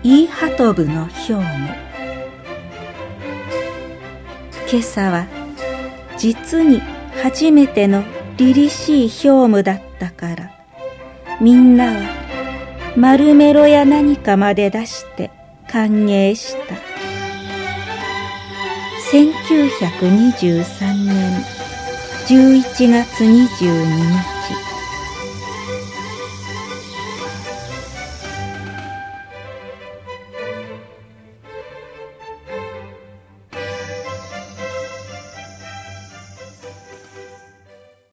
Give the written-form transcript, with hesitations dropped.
イーハトブのヒョウム。今朝は実に初めての凛々しいヒョウムだったから、みんなはマルメロや何かまで出して歓迎した。1923年11月22日。